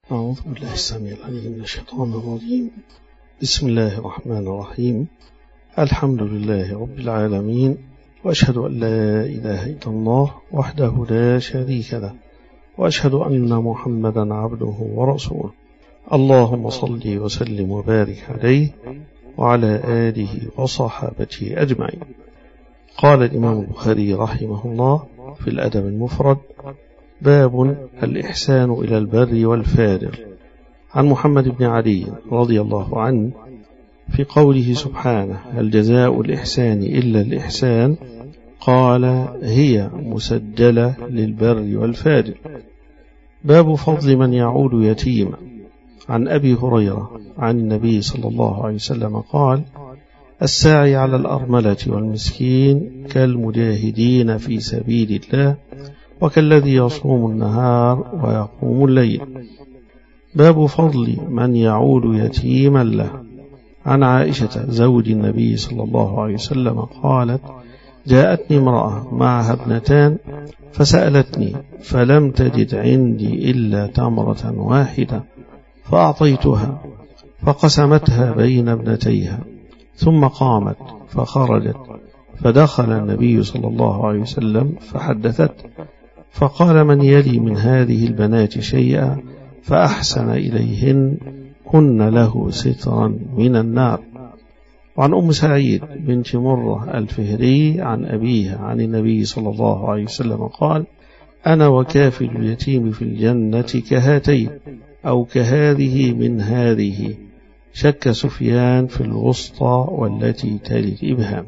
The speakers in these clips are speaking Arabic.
أعوذ بالله السميع العليم من الشيطان الرجيم. بسم الله الرحمن الرحيم. الحمد لله رب العالمين، وأشهد أن لا إله إلا الله وحده لا شريك له، وأشهد أن محمدا عبده ورسوله. اللهم صل وسلم وبارك عليه وعلى آله وصحابته أجمعين. قال الإمام البخاري رحمه الله في الأدب المفرد: باب الإحسان إلى البر والفاجر. عن محمد بن علي رضي الله عنه في قوله سبحانه: هل جزاء الإحسان إلا الإحسان؟ قال: هي مسجلة للبر والفاجر. باب فضل من يعود يتيما. عن أبي هريرة عن النبي صلى الله عليه وسلم قال: الساعي على الأرملة والمسكين كالمجاهدين في سبيل الله وكالذي يصوم النهار ويقوم الليل. باب فضل من يعود يتيما له. عن عائشة زوج النبي صلى الله عليه وسلم قالت: جاءتني امرأة معها ابنتان فسألتني فلم تجد عندي إلا تمرة واحدة فأعطيتها فقسمتها بين ابنتيها، ثم قامت فخرجت فدخل النبي صلى الله عليه وسلم فحدثت، فقال: من يلي من هذه البنات شيئا فأحسن إليهن كن له سترا من النار. وعن أم سعيد بنت مرة الفهري عن أبيها عن النبي صلى الله عليه وسلم قال: أنا وكافل اليتيم في الجنة كهاتين أو كهذه من هذه. شك سفيان في الوسطى والتي تلي الإبهام.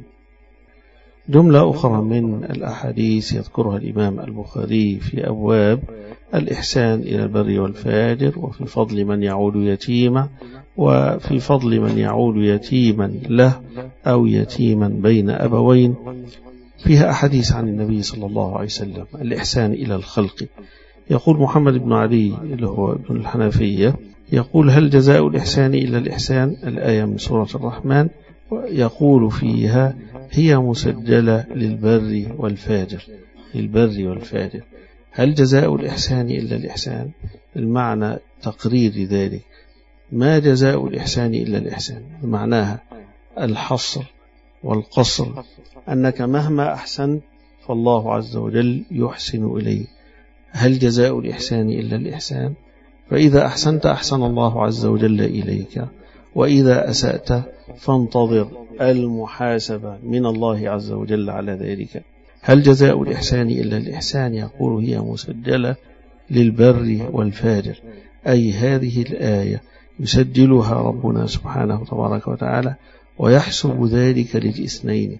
جملة أخرى من الأحاديث يذكرها الإمام البخاري في أبواب الإحسان إلى البر والفاجر، وفي فضل من يعود يتيما، وفي فضل من يعود يتيما له أو يتيما بين أبوين. فيها أحاديث عن النبي صلى الله عليه وسلم الإحسان إلى الخلق. يقول محمد بن علي اللي هو ابن الحنفية يقول: هل جزاء الإحسان إلا الإحسان؟ الآية من سورة الرحمن، يقول فيها: هي مسجلة للبر والفاجر. للبر والفاجر. هل جزاء الإحسان إلا الإحسان؟ المعنى تقرير ذلك. ما جزاء الإحسان إلا الإحسان؟ معناها الحصر والقصر، أنك مهما أحسنت فالله عز وجل يحسن إليك. هل جزاء الإحسان إلا الإحسان؟ فإذا أحسنت أحسن الله عز وجل إليك، وإذا أسأت فانتظر المحاسبة من الله عز وجل على ذلك. هل جزاء الإحسان إلا الإحسان؟ يقول: هي مسجلة للبر والفاجر، أي هذه الآية يسجلها ربنا سبحانه تبارك وتعالى ويحسب ذلك للاثنين.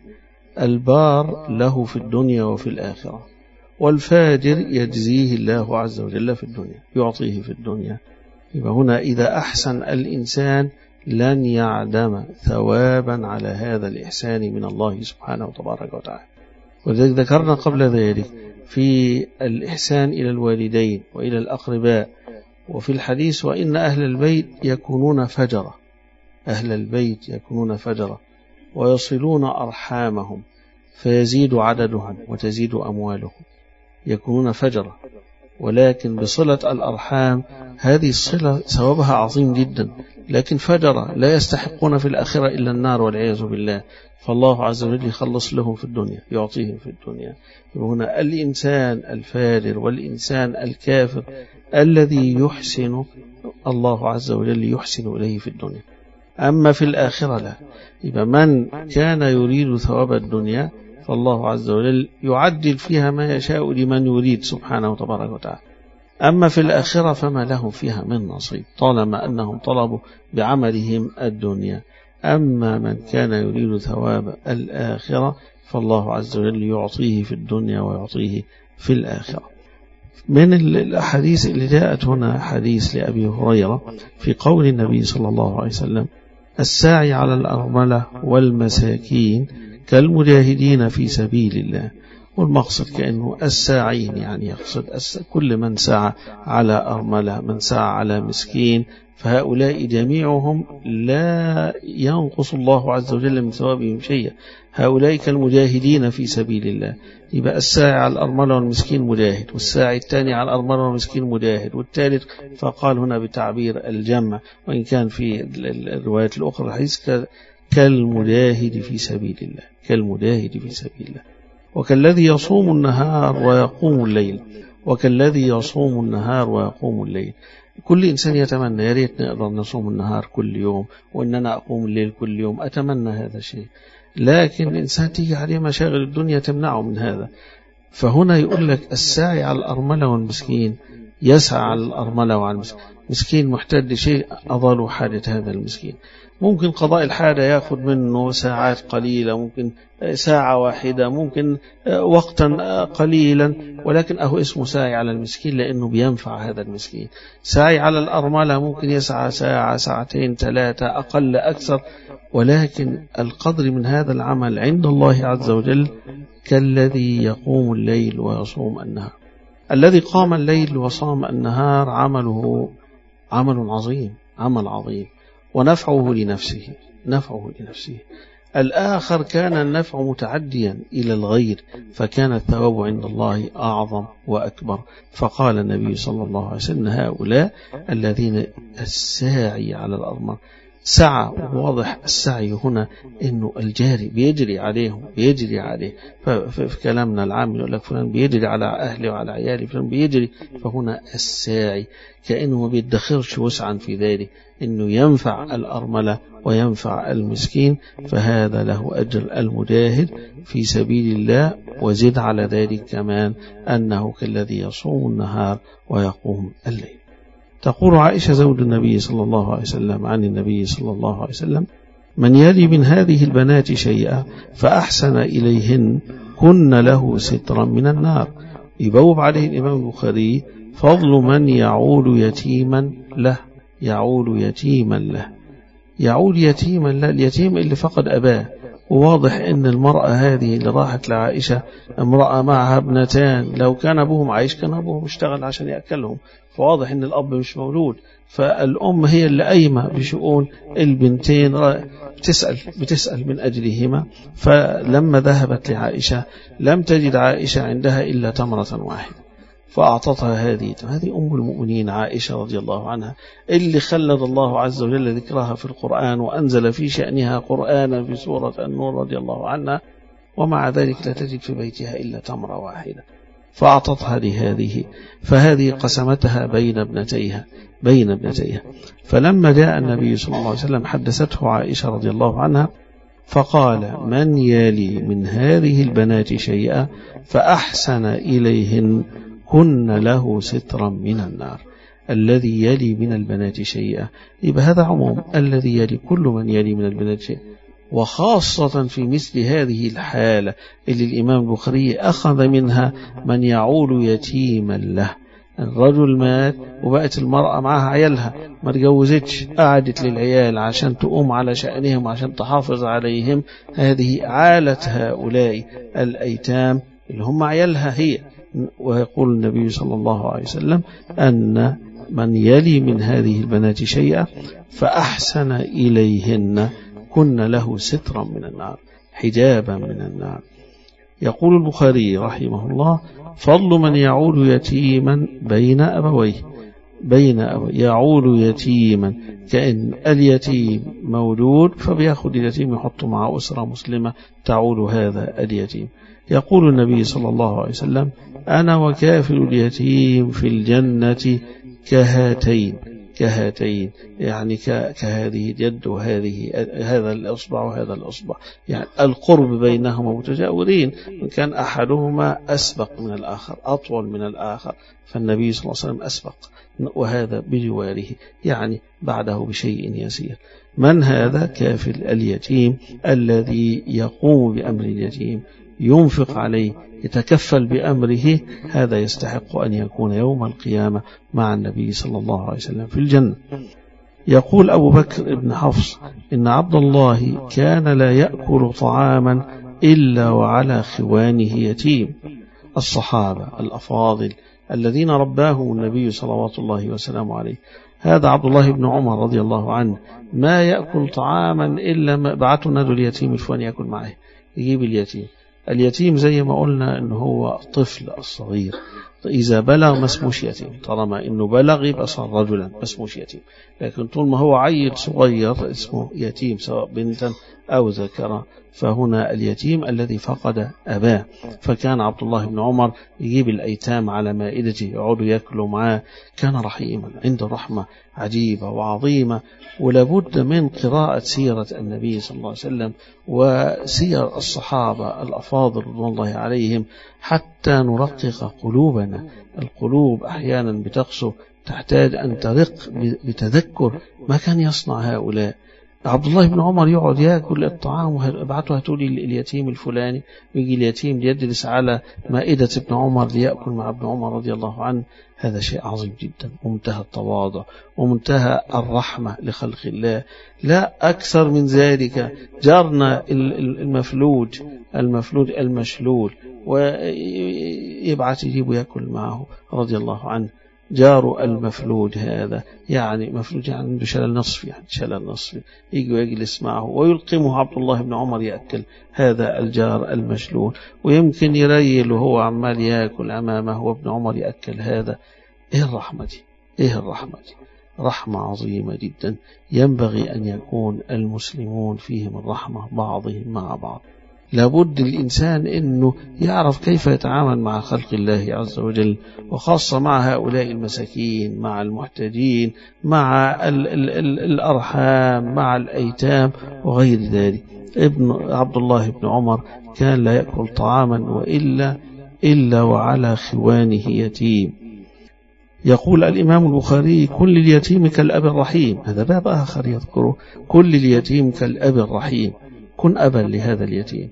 البار له في الدنيا وفي الآخرة، والفاجر يجزيه الله عز وجل في الدنيا، يعطيه في الدنيا. يبقى هنا إذا أحسن الإنسان لن يعدم ثوابا على هذا الإحسان من الله سبحانه تبارك وتعالى. وذلك ذكرنا قبل ذلك في الإحسان إلى الوالدين وإلى الأقرباء، وفي الحديث: وإن أهل البيت يكونون فجرة. أهل البيت يكونون فجرة ويصلون أرحامهم فيزيد عددهم وتزيد أموالهم. يكونون فجرة، ولكن بصلة الأرحام هذه الصلة ثوابها عظيم جدا، لكن فجرة لا يستحقون في الآخرة إلا النار والعياذ بالله، فالله عز وجل يخلص لهم في الدنيا، يعطيهم في الدنيا. هنا الإنسان الفاجر والإنسان الكافر الذي يحسن الله عز وجل يحسن إليه في الدنيا، أما في الآخرة لا. يبقى من كان يريد ثواب الدنيا فالله عز وجل يعدل فيها ما يشاء لمن يريد سبحانه تبارك وتعالى، أما في الآخرة فما لهم فيها من نصيب طالما أنهم طلبوا بعملهم الدنيا. أما من كان يريد ثواب الآخرة فالله عز وجل يعطيه في الدنيا ويعطيه في الآخرة. من الأحاديث اللي جاءت هنا حديث لأبي هريرة في قول النبي صلى الله عليه وسلم: الساعي على الأرملة والمساكين كالمجاهدين في سبيل الله والمقصد كأنه الساعين، يعني يقصد كل من سعى على أرملة، من سعى على مسكين، فهؤلاء جميعهم لا ينقص الله عز وجل من ثوابهم شيئا، هؤلاء كالمجاهدين في سبيل الله. يبقى الساعي على الأرملة والمسكين مجاهد، والساعي الثاني على الأرملة والمسكين مجاهد، والثالث، فقال هنا بتعبير الجمع، وإن كان في الروايات الأخرى الحديث كالمجاهد في سبيل الله، كالمجاهد في سبيل الله. وكالذي يصوم النهار ويقوم الليل، وكالذي يصوم النهار ويقوم الليل. كل إنسان يتمنى يا ريت نقدر نصوم النهار كل يوم وإننا أقوم الليل كل يوم، أتمنى هذا الشيء، لكن الإنسان تيجي عليه مشاغل الدنيا تمنعه من هذا. فهنا يقول لك الساعي على الأرملة والمسكين يسعى على الأرملة وعلى المسكين محتاج لشيء أضال حاجة هذا المسكين. ممكن قضاء الحاجة يأخذ منه ساعات قليلة، ممكن ساعة واحدة، ممكن وقتا قليلا، ولكن أهو اسمه ساعي على المسكين لأنه بينفع هذا المسكين. ساعي على الأرملة ممكن يسعى ساعة، ساعتين، 3، أقل أكثر، ولكن القدر من هذا العمل عند الله عز وجل كالذي يقوم الليل ويصوم النهار. الذي قام الليل وصام النهار عمله عمل عظيم، عمل عظيم، ونفعه لنفسه، نفعه لنفسه. الآخر كان النفع متعديا إلى الغير، فكان الثواب عند الله أعظم وأكبر. فقال النبي صلى الله عليه وسلم هؤلاء الذين الساعي على الأرملة سعى، وواضح السعي هنا إنه الجاري بيجري عليهم، بيجري عليه. ففي كلامنا العام يقول لك فلان بيجري على أهله وعلى عياله، فلان بيجري. فهنا الساعي كأنه ما بيدخرش وسعا في ذلك، إنه ينفع الأرملة وينفع المسكين، فهذا له أجر المجاهد في سبيل الله. وزد على ذلك كمان أنه كالذي يصوم النهار ويقوم الليل. تقول عائشة زوج النبي صلى الله عليه وسلم عن النبي صلى الله عليه وسلم: من يلي من هذه البنات شيئا فأحسن إليهن كن له سترا من النار. يبوب عليه الإمام البخاري: فضل من يعول يتيما له، يعول يتيما له، يعول يتيما له، اليتيم اللي فقد أباه. وواضح أن المرأة هذه اللي راحت لعائشة امرأة معها ابنتان، لو كان أبوهم عايش كان أبوهم اشتغل عشان يأكلهم، فواضح أن الأب مش مولود، فالأم هي اللي قايمة بشؤون البنتين، بتسأل من أجلهما. فلما ذهبت لعائشة لم تجد عائشة عندها إلا تمرة واحدة، فأعطتها هذه أم المؤمنين عائشة رضي الله عنها، اللي خلد الله عز وجل ذكرها في القرآن وأنزل في شأنها قرآنا في سورة النور رضي الله عنها، ومع ذلك لا تجد في بيتها إلا تمرة واحدة، فأعطتها لهذه، فهذه قسمتها بين ابنتيها. فلما جاء النبي صلى الله عليه وسلم حدثته عائشة رضي الله عنها، فقال: من يلي من هذه البنات شيئا فأحسن إليهن كن له سترا من النار. الذي يلي من البنات شيئا، يبقى هذا عموم، الذي يلي كل من يلي من البنات شيئا، وخاصة في مثل هذه الحالة اللي الإمام البخاري أخذ منها من يعول يتيما له. الرجل مات وبقت المرأة معها عيالها، ما تجوزتش، قعدت للعيال عشان تقوم على شأنهم عشان تحافظ عليهم، هذه عالة هؤلاء الأيتام اللي هم عيالها هي. ويقول النبي صلى الله عليه وسلم أن من يلي من هذه البنات شيئا فأحسن إليهن كن له سترا من النار، حجابا من النار. يقول البخاري رحمه الله: فضل من يعول يتيما بين أبويه، يعول يتيما، كأن اليتيم مولود فبيأخذ اليتيم يحطه مع أسرة مسلمة تعول هذا اليتيم. يقول النبي صلى الله عليه وسلم: أنا وكافل اليتيم في الجنة كهاتين، يعني كهذه اليد وهذه هذا الأصبع وهذا الأصبع، يعني القرب بينهما متجاورين، إن كان أحدهما أسبق من الآخر، أطول من الآخر، فالنبي صلى الله عليه وسلم أسبق، وهذا بجواره، يعني بعده بشيء يسير. من هذا؟ كافل اليتيم، الذي يقوم بأمر اليتيم، ينفق عليه، يتكفل بأمره، هذا يستحق أن يكون يوم القيامة مع النبي صلى الله عليه وسلم في الجنة. يقول أبو بكر بن حفص: إن عبد الله كان لا يأكل طعاما إلا وعلى خوانه يتيم. الصحابة الأفاضل الذين رباهم النبي صلوات الله وسلامه عليه، هذا عبد الله بن عمر رضي الله عنه ما يأكل طعاما إلا ما بعته ندوا اليتيم الفلاني يأكل معه، يجيب اليتيم زي ما قلنا إنه هو الطفل الصغير، إذا بلغ ما اسموش يتيم، طالما إنه بلغ يبقى صار رجلا ما اسموش يتيم، لكن طول ما هو عيل صغير اسمه يتيم سواء بنتا أو ذكرا. فهنا اليتيم الذي فقد أباه، فكان عبد الله بن عمر يجيب الأيتام على مائدته يقعدوا يأكلوا معاه، كان رحيما عنده رحمة عجيبة وعظيمة. ولابد من قراءة سيرة النبي صلى الله عليه وسلم وسير الصحابة الأفاضل رضوان الله عليهم حتى نرقق قلوبنا. القلوب أحيانا بتقسو، تحتاج أن ترق بتذكر ما كان يصنع هؤلاء. عبد الله بن عمر يقعد يأكل الطعام وابعته هاتولي اليتيم الفلاني، ويجي اليتيم يجلس على مائدة ابن عمر ليأكل مع ابن عمر رضي الله عنه. هذا شيء عظيم جدا، ومنتهى التواضع ومنتهى الرحمة لخلق الله. لا أكثر من ذلك، جارنا المفلوج المشلول ويبعث يجيب يأكل معه رضي الله عنه. جار المفلوج هذا يعني مفلوج يعني عنده شلل نصفي، يجي ويجلس معه ويلقمه عبد الله بن عمر يأكل هذا الجار المشلول، ويمكن يريل وهو عمال يأكل أمامه وابن عمر يأكل هذا. إيه الرحمة دي؟ رحمة عظيمة جدا. ينبغي أن يكون المسلمون فيهم الرحمة بعضهم مع بعض. لابد الإنسان أنه يعرف كيف يتعامل مع خلق الله عز وجل، وخاصة مع هؤلاء المساكين، مع المحتاجين، مع الأرحام، مع الأيتام وغير ذلك. عبد الله بن عمر كان لا يأكل طعاما إلا وعلى خوانه يتيم. يقول الإمام البخاري: كل اليتيم كالأب الرحيم. هذا باب آخر يذكره، كل اليتيم كالأب الرحيم. كن أبا لهذا اليتيم.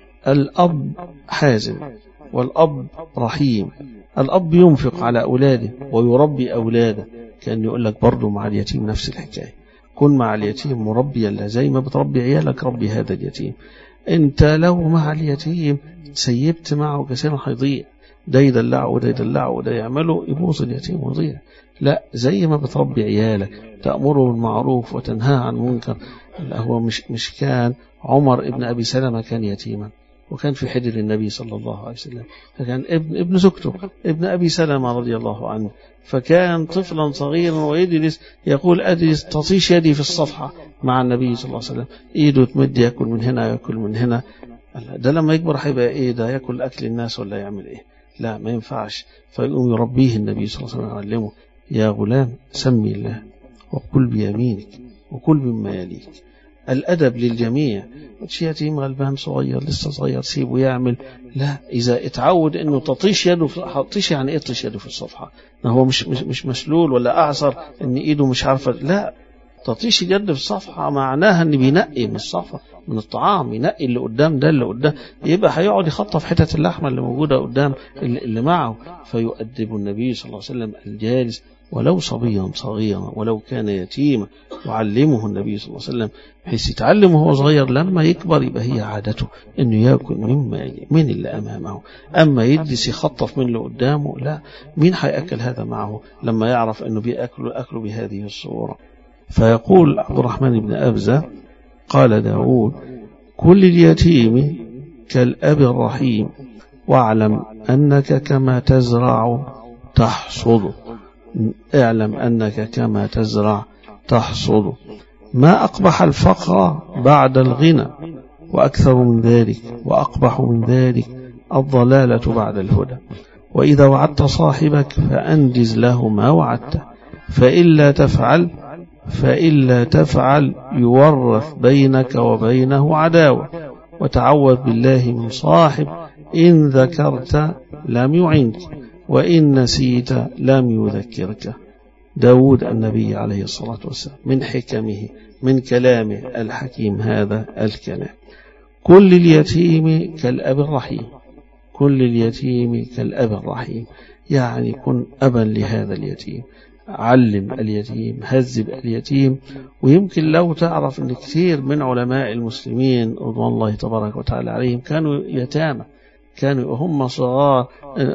الأب حازم والأب رحيم. الأب ينفق على أولاده ويربي أولاده، كان يقول لك برضو مع اليتيم نفس الحكاية، كن مع اليتيم مربيا له زي ما بتربي عيالك، ربي هذا اليتيم. انت لو مع اليتيم سيبت معه كثيرا هيضيع، ده يدلعه وده يعمله، يبوظ اليتيم ويضيع. لا، زي ما بتربي عيالك تأمره بالمعروف وتنهى عن منكر. هو مش كان عمر ابن أبي سلمة كان يتيما وكان في حجر النبي صلى الله عليه وسلم، فكان ابن زوجته ابن أبي سلمة رضي الله عنه، فكان طفلا صغيرا ويجلس يقول: أجلس تطيش يدي في الصفحة مع النبي صلى الله عليه وسلم، إيده تمد يأكل من هنا يأكل من هنا. ده لما يكبر هيبقى إيه؟ ده يأكل أكل الناس ولا يعمل إيه؟ لا، ما ينفعش. فيقوم يربيه النبي صلى الله عليه وسلم يعلمه: يا غلام سمي الله وكل بيمينك وكل مما يليك. الأدب للجميع. مش يتيم غلبان صغير لسه صغير سيبه يعمل، لا، إذا اتعود إنه تطيش يده تطيش يعني إيه تطيش يده في الصفحة؟ هو مش مسلول ولا أعصر إن إيده مش عارفة، لا، تطيش يد في الصفحة معناها إن بينقي من الصفحة من الطعام، ينقي اللي قدام ده اللي قدام، يبقى هيقعد يخطف حتة اللحمة اللي موجودة قدام اللي معه. فيؤدب النبي صلى الله عليه وسلم الجالس ولو صبيا صغيرا ولو كان يتيما، يعلمه النبي صلى الله عليه وسلم بحيث يتعلمه وهو صغير، لما يكبر يبقى هي عادته انه ياكل من اللي امامه. اما يجلس يخطف من اللي قدامه، لا، مين هياكل هذا معه لما يعرف انه بياكله بهذه الصورة؟ فيقول عبد الرحمن بن أبزة: قال داود: كل اليتيم كالأب الرحيم، واعلم أنك كما تزرع تحصد. اعلم أنك كما تزرع تحصد. ما أقبح الفقر بعد الغنى، وأكثر من ذلك وأقبح من ذلك الضلالة بعد الهدى. وإذا وعدت صاحبك فأنجز له ما وعدته، فإلا تفعل يورث بينك وبينه عداوة. وتعوذ بالله من صاحب إن ذكرت لم يعنك وإن نسيت لم يذكرك. داود النبي عليه الصلاة والسلام من حكمه من كلامه الحكيم هذا الكلام: كل اليتيم كالأب الرحيم. كل اليتيم كالأب الرحيم، يعني كن أبا لهذا اليتيم. علم اليتيم، هذب اليتيم. ويمكن لو تعرف أن كثير من علماء المسلمين رضوان الله تبارك وتعالى عليهم كانوا يتامى، كانوا هم صغار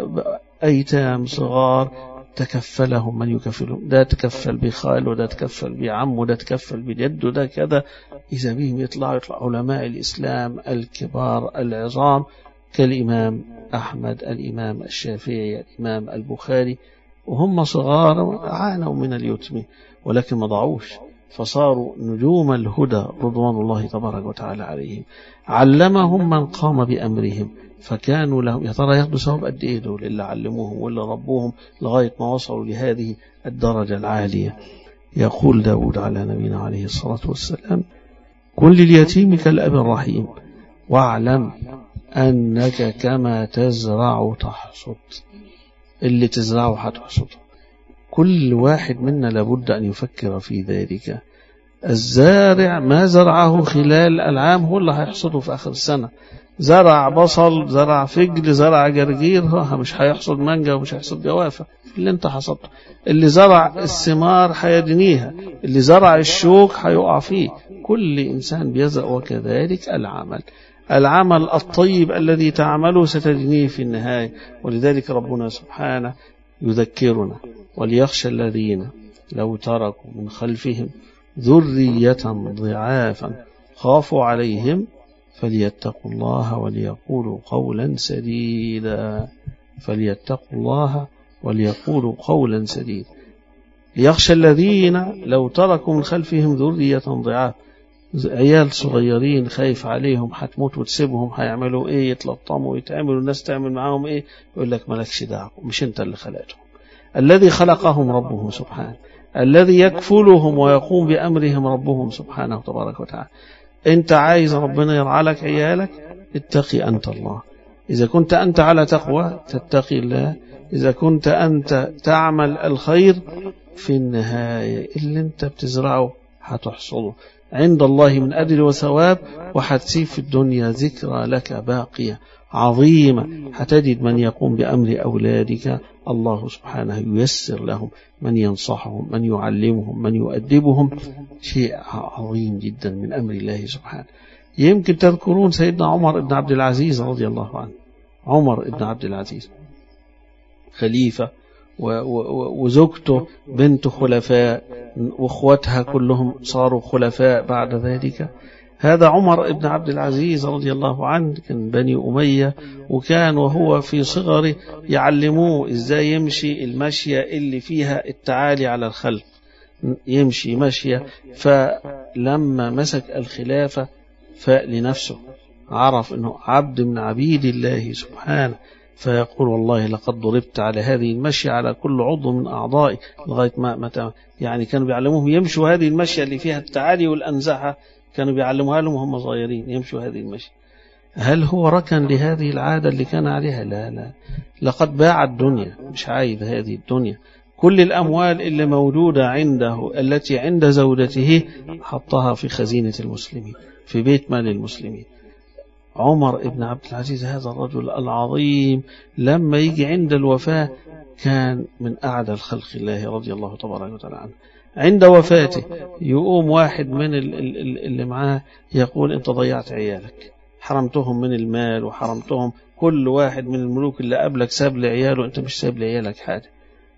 أيتام صغار، تكفلهم من يكفلهم، ده تكفل بخال وده تكفل بعم وده تكفل بجد وده كذا. إذا بهم يطلع علماء الإسلام الكبار العظام كالإمام أحمد، الإمام الشافعي، الإمام البخاري، وهم صغار عانوا من اليتم ولكن ما ضعوش، فصاروا نجوم الهدى رضوان الله تبارك وتعالى عليهم. علمهم من قام بأمرهم فكانوا لهم، يا ترى ياخدوا ثواب قد ايه دول اللي علموهم واللي ربوهم لغاية ما وصلوا لهذه الدرجة العالية. يقول داود على نبينا عليه الصلاة والسلام: كن لليتيم كالأب الرحيم واعلم أنك كما تزرع تحصد. اللي تزرعه هتحصده. كل واحد منا لابد أن يفكر في ذلك. الزارع ما زرعه خلال العام هو اللي هيحصده في آخر السنة. زرع بصل، زرع فجل، زرع جرجير، مش هيحصد مانجا ومش هيحصد جوافة اللي انت حصدته. اللي زرع الثمار هيدنيها، اللي زرع الشوك هيقع فيه. كل إنسان بيزرع، وكذلك العمل الطيب الذي تعمله ستجنيه في النهاية. ولذلك ربنا سبحانه يذكرنا: وليخشى الذين لو تركوا من خلفهم ذرية ضعافا خافوا عليهم فليتقوا الله وليقولوا قولا سديدا. فليتقوا الله وليقولوا قولا سديدا. ليخشى الذين لو تركوا من خلفهم ذرية ضعاف، عيال صغيرين خايف عليهم هتموت وتسيبهم، هيعملوا ايه؟ يتلطموا ويتعملوا، الناس تعمل معاهم ايه؟ يقول لك مالكش دعوه، مش انت اللي خلقتهم. الذي خلقهم ربهم سبحانه، الذي يكفلهم ويقوم بأمرهم ربهم سبحانه تبارك وتعالى. انت عايز ربنا يرعى لك عيالك، اتقي أنت الله. إذا كنت أنت على تقوى تتقي الله، إذا كنت أنت تعمل الخير، في النهاية اللي انت بتزرعه هتحصله عند الله من أجل وثواب، وهتسيب في الدنيا ذكرى لك باقية عظيمة. هتجد من يقوم بأمر أولادك الله سبحانه ييسر لهم، من ينصحهم، من يعلمهم، من يؤدبهم. شيء عظيم جدا من أمر الله سبحانه. يمكن تذكرون سيدنا عمر بن عبد العزيز رضي الله عنه. عمر بن عبد العزيز خليفة، وزوجته بنت خلفاء، واخوتها كلهم صاروا خلفاء بعد ذلك. هذا عمر بن عبد العزيز رضي الله عنه كان بني أمية، وكان وهو في صغره يعلموه ازاي يمشي المشية اللي فيها التعالي على الخلق، يمشي مشية. فلما مسك الخلافة فلنفسه عرف انه عبد من عبيد الله سبحانه، فيقول: والله لقد ضربت على هذه المشية على كل عضو من أعضائي، لغاية ما يعني كانوا بيعلموهم يمشوا هذه المشية اللي فيها التعالي والأنزحة، كانوا بيعلموها لهم وهم صغيرين يمشوا هذه المشية. هل هو ركن لهذه العادة اللي كان عليها؟ لا لا، لقد باع الدنيا، مش عايز هذه الدنيا. كل الأموال اللي موجودة عنده التي عند زوجته حطها في خزينة المسلمين، في بيت مال المسلمين. عمر بن عبد العزيز هذا الرجل العظيم لما يجي عند الوفاة كان من أعدى الخلق الله رضي الله تبارك وتعالى عنه. عند وفاته يقوم واحد من اللي معاه يقول: أنت ضيعت عيالك، حرمتهم من المال وحرمتهم، كل واحد من الملوك اللي قبلك ساب لعياله، أنت مش ساب لعيالك حاجة.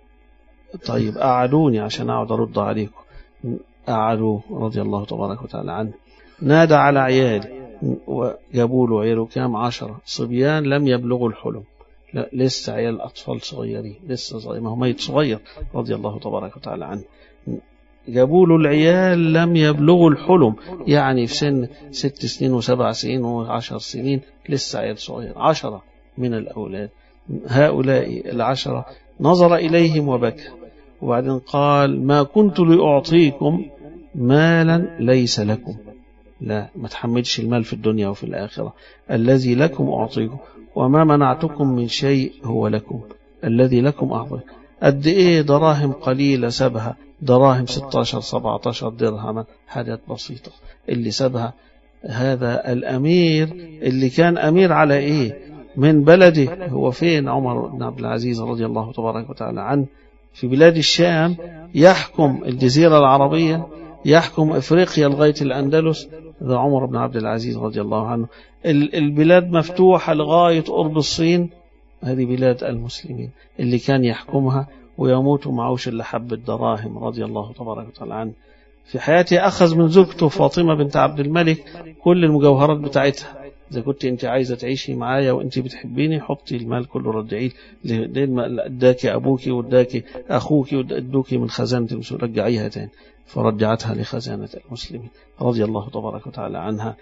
طيب قعدوني عشان أقعد أرد عليكم. قعدوا رضي الله تبارك وتعالى عنه. نادى على عياله وجابوا له عياله كام؟ 10 صبيان لم يبلغوا الحلم، لا لسه عيال أطفال صغيرين، لسه صغير، ما هو ميت صغير رضي الله تبارك وتعالى عنه. جابوا له العيال لم يبلغوا الحلم، يعني في سن 6 سنين و7 سنين و10 سنين، لسه عيال صغير. 10 من الأولاد. هؤلاء 10 نظر إليهم وبكى، وبعدين قال: ما كنت لأعطيكم مالا ليس لكم. لا، ما تحملش المال في الدنيا وفي الآخرة. الذي لكم أعطيكم، وما منعتكم من شيء هو لكم، الذي لكم أعطيكم. قد إيه دراهم قليلة سبها، دراهم 16-17 درهما، حاجات بسيطة اللي سبها. هذا الأمير اللي كان أمير على إيه؟ من بلده. هو فين عمر بن عبد العزيز رضي الله تبارك وتعالى عنه؟ في بلاد الشام، يحكم الجزيرة العربية، يحكم إفريقيا لغاية الأندلس، هذا عمر بن عبد العزيز رضي الله عنه. البلاد مفتوحة لغاية قرب الصين، هذه بلاد المسلمين اللي كان يحكمها ويموت معوش إلا حبة دراهم رضي الله تبارك وتعالى عنه. في حياته أخذ من زوجته فاطمة بنت عبد الملك كل المجوهرات بتاعتها، إذا كنت أنت عايزة تعيشي معايا وأنت بتحبيني حطي المال كله ردعيه، اداكي أبوكي واداكي أخوكي وادوكي من خزانة المسلمين، رجعيها تاني، فرجعتها لخزانة المسلمين رضي الله تبارك وتعالى عنها.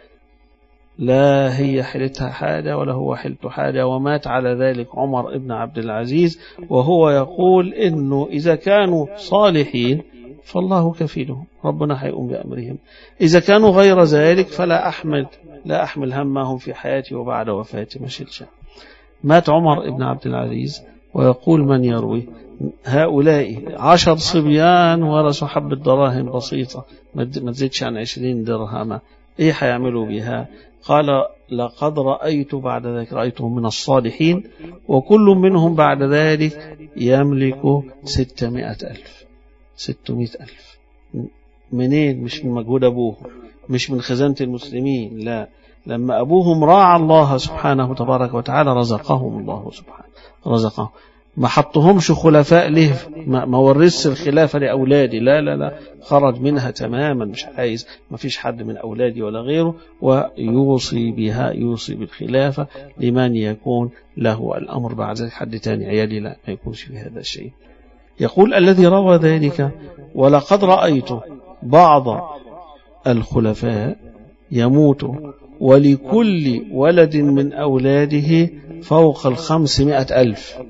لا هي حلتها حاجة ولا هو حلته حاجة، ومات على ذلك عمر ابن عبد العزيز وهو يقول إنه إذا كانوا صالحين فالله كفيلهم، ربنا هيقوم بأمرهم، إذا كانوا غير ذلك فلا أحمل همهم في حياتي وبعد وفاتي، ما شلش. مات عمر ابن عبد العزيز ويقول من يروي هؤلاء 10 صبيان ورثوا حبة دراهم بسيطة ما تزيدش عن 20 درهم، إيه هيعملوا بها؟ قال لقد رأيت بعد ذلك رأيتهم من الصالحين، وكل منهم بعد ذلك يملك 600,000. 600,000 منين؟ مش من مجهود أبوه، مش من خزانة المسلمين، لا، لما أبوهم راعى الله سبحانه وتبارك وتعالى رزقهم الله سبحانه، رزقهم، ما حطهمش خلفاء له، ما ورثش الخلافة لأولادي، لا لا لا، خرج منها تماما، مش عايز، ما فيش حد من أولادي ولا غيره، ويوصي بها، يوصي بالخلافة لمن يكون له الأمر بعد ذلك، حد تاني عيالي لا، ما يكونش في هذا الشيء. يقول الذي روى ذلك ولقد رأيت بعض الخلفاء يموت ولكل ولد من أولاده فوق 500,000.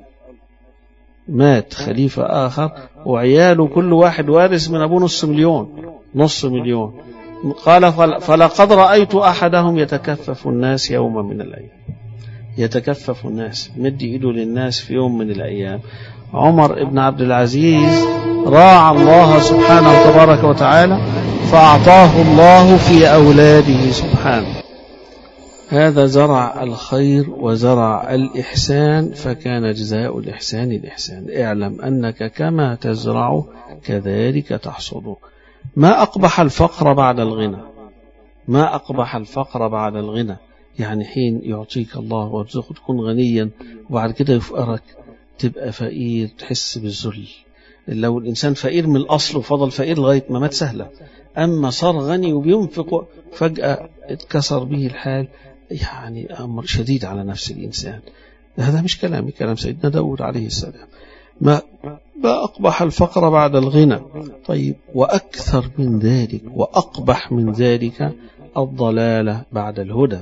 مات خليفة آخر وعياله كل واحد وارث من أبوه نص مليون. قال فلقد رأيت أحدهم يتكفف الناس يوما من الأيام، يتكفف الناس، مد إيده للناس في يوم من الأيام. عمر ابن عبد العزيز راعى الله سبحانه وتبارك وتعالى فأعطاه الله في أولاده سبحانه. هذا زرع الخير وزرع الإحسان، فكان جزاء الإحسان الإحسان. اعلم أنك كما تزرع كذلك تحصد. ما أقبح الفقر بعد الغنى، ما أقبح الفقر بعد الغنى، يعني حين يعطيك الله ويرزقك تكون غنيا وبعد كده يفقرك تبقى فقير، تحس بالذل. لو الإنسان فقير من الأصل وفضل فقير لغاية ما مات سهلة، أما صار غني وبينفق فجأة اتكسر به الحال، يعني أمر شديد على نفس الإنسان. هذا مش كلامي، كلام سيدنا داود عليه السلام. ما أقبح الفقر بعد الغنى. طيب، وأكثر من ذلك وأقبح من ذلك الضلالة بعد الهدى.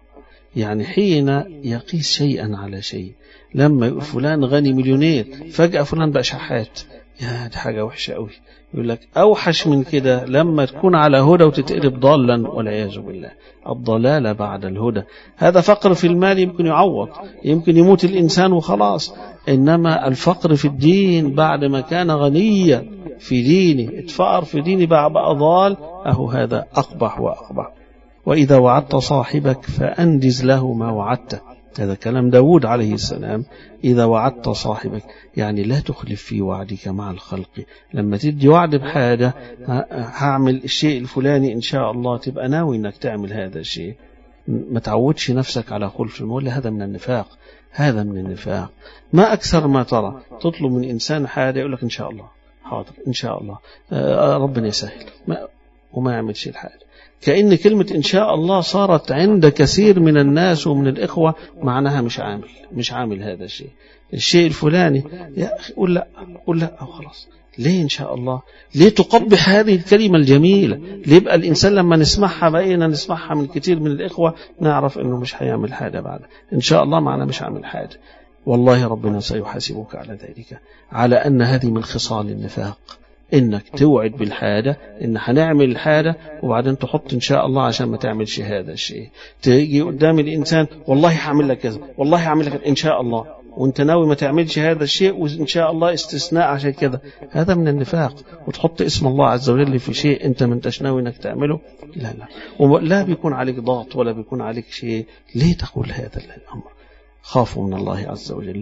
يعني حين يقيس شيئا على شيء، لما يقول فلان غني مليونير فجأة فلان بقى شحات، يا دي حاجة وحشة قوي. يقول لك أوحش من كده لما تكون على هدى وتتقلب ضالا والعياذ بالله. الضلالة بعد الهدى. هذا فقر في المال يمكن يعوض، يمكن يموت الإنسان وخلاص، إنما الفقر في الدين بعد ما كان غنيا في دينه اتفقر في دينه بقى ضال، هذا أقبح وأقبح. وإذا وعدت صاحبك فأنجز له ما وعدته، هذا كلام داود عليه السلام. إذا وعدت صاحبك يعني لا تخلف في وعدك مع الخلق. لما تدي وعد بحاجة، هعمل الشيء الفلاني إن شاء الله، تبقى ناوي إنك تعمل هذا الشيء، ما تعودش نفسك على خلف المولى. هذا من النفاق، هذا من النفاق. ما أكثر ما ترى تطلب من إنسان حاجة يقول لك إن شاء الله، حاضر إن شاء الله، ربنا يسهل، وما يعملش الحاجة. كأن كلمة إن شاء الله صارت عند كثير من الناس ومن الإخوة معناها مش عامل هذا الشيء الفلاني. يا أخي قل لا أو خلاص. ليه إن شاء الله؟ ليه تقبح هذه الكلمة الجميلة؟ ليه يبقى الإنسان لما نسمعها بقينا نسمعها من كثير من الإخوة نعرف إنه مش هيعمل حاجة بعد إن شاء الله، معناه مش عامل حاجة. والله ربنا سيحاسبك على ذلك، على أن هذه من خصال النفاق، إنك توعد بالحاجة إن هنعمل الحاجة وبعدين تحط إن شاء الله عشان ما تعملش هذا الشيء. تيجي قدام الإنسان والله هعمل لك كذا، والله هعمل لك إن شاء الله، وانت ناوي ما تعملش هذا الشيء وإن شاء الله استثناء عشان كذا. هذا من النفاق. وتحط اسم الله عز وجل في شيء انت ما انتش ناوي انك تعمله، لا ولا بيكون عليك ضغط ولا بيكون عليك شيء. ليه تقول هذا الأمر؟ خافوا من الله عز وجل،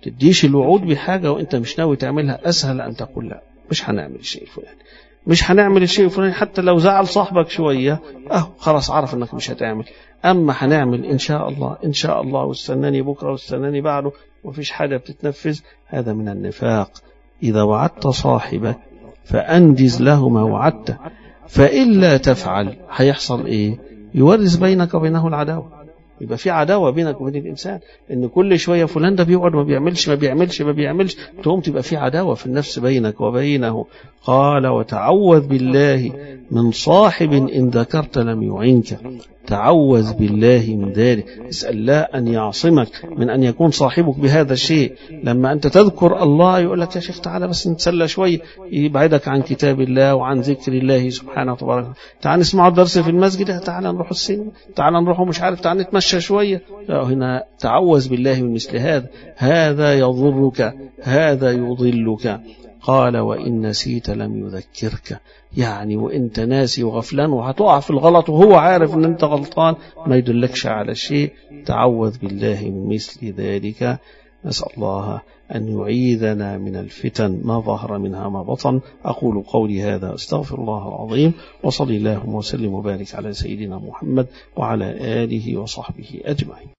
تديش الوعود بحاجة وانت مش ناوي تعملها، أسهل أن تقول لا مش هنعمل الشيء الفلاني، مش هنعمل الشيء الفلاني، حتى لو زعل صاحبك شوية خلاص عرف انك مش هتعمل. أما هنعمل إن شاء الله إن شاء الله واستناني بكرة واستناني بعده ومفيش حاجة بتتنفذ، هذا من النفاق. إذا وعدت صاحبك فأنجز له ما وعدته، فإلا تفعل هيحصل إيه؟ يورث بينك وبينه العداوة، يبقى في عداوة بينك وبين الإنسان، إن كل شوية فلان ده بيقعد ما بيعملش، تقوم تبقى في عداوة في النفس بينك وبينه. قال وتعوذ بالله من صاحب إن ذكرت لم يعنك، تعوذ بالله من ذلك، اسأل الله أن يعصمك من أن يكون صاحبك بهذا الشيء. لما أنت تذكر الله يقول لك يا شيخ تعالى بس نتسلى شوية، يبعدك عن كتاب الله وعن ذكر الله سبحانه وتعالى. تعال نسمع الدرس في المسجد، تعال نروح السينما، تعال نروح مش عارف، تعال نتمشى شوية. هنا تعوذ بالله من مثل هذا، هذا يضرك هذا يضلك. قال وإن نسيت لم يذكرك، يعني وإنت ناسي وغفلان وهتقع في الغلط وهو عارف أن أنت غلطان ما يدلكش على شيء. تعوذ بالله من مثل ذلك. نسأل الله أن يعيذنا من الفتن ما ظهر منها ما بطن. أقول قولي هذا أستغفر الله العظيم، وصلي الله وسلم وبارك على سيدنا محمد وعلى آله وصحبه أجمعين.